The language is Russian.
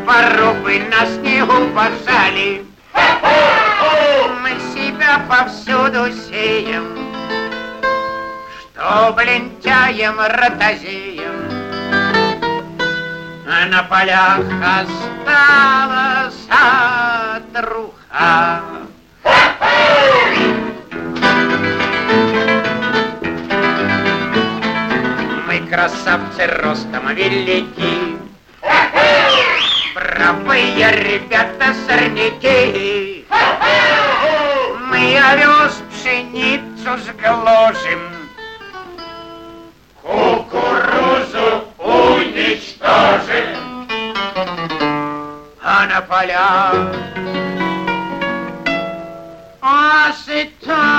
Порубы на снегу пожали. Мы себя повсюду сеем, чтоб лентяем, ротозеем на полях осталась труха. Мы красавцы ростом велики, бравые ребята сорняки. Мы овес пшеницу сгложим, кукурузу уничтожим, а на полях осыта.